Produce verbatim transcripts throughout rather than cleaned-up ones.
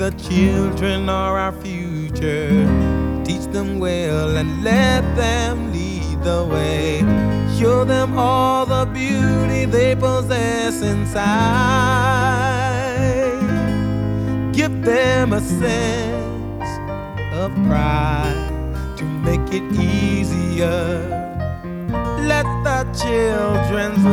The children are our future. Teach them well and let them lead the way. Show them all the beauty they possess inside. Give them a sense of pride to make it easier. Let the children's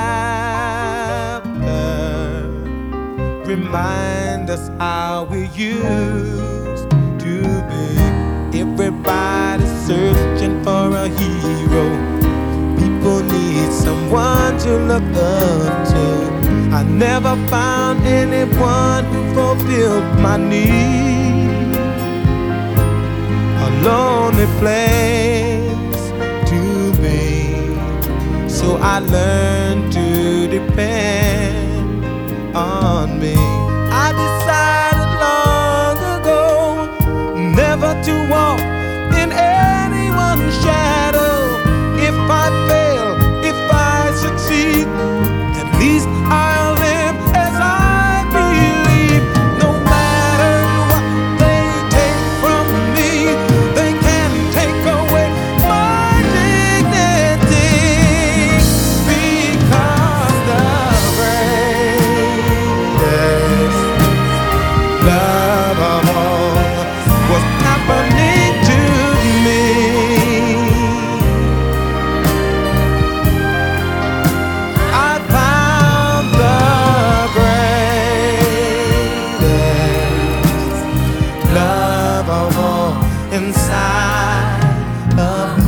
laughter remind us how we used to be. Everybody's searching for a hero. People need someone to look up to. I never found anyone who fulfilled my need. A lonely place to be. So I learned to depend on me. I decided long ago never to walk in anyone's shadow. If I fail, if I succeed, at least I'll live as I believe. No matter what they take from me, they can't take away my dignity. Because the greatest love of all was happening to me. I found the greatest love of all inside of me.